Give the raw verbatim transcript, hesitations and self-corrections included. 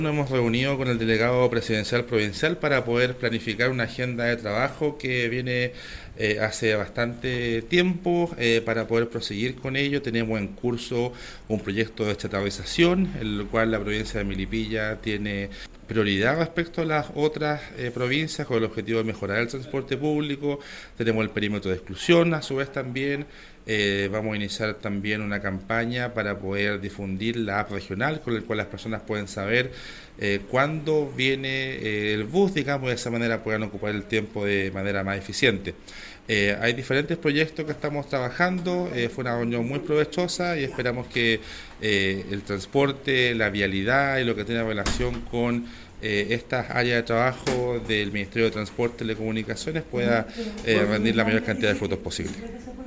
Nos hemos reunido con el delegado presidencial provincial para poder planificar una agenda de trabajo que viene eh, hace bastante tiempo eh, para poder proseguir con ello. Tenemos en curso un proyecto de estatalización, en el cual la provincia de Melipilla tiene prioridad respecto a las otras eh, provincias con el objetivo de mejorar el transporte público. Tenemos el perímetro de exclusión, a su vez también eh, vamos a iniciar también una campaña para poder difundir la app regional con la cual las personas pueden saber eh, cuándo viene eh, el bus, digamos, de esa manera puedan ocupar el tiempo de manera más eficiente. Eh, hay diferentes proyectos que estamos trabajando, eh, fue una reunión muy provechosa y esperamos que eh, el transporte, la vialidad y lo que tiene relación con eh, estas áreas de trabajo del Ministerio de Transporte y Telecomunicaciones pueda eh, rendir la mayor cantidad de frutos posible.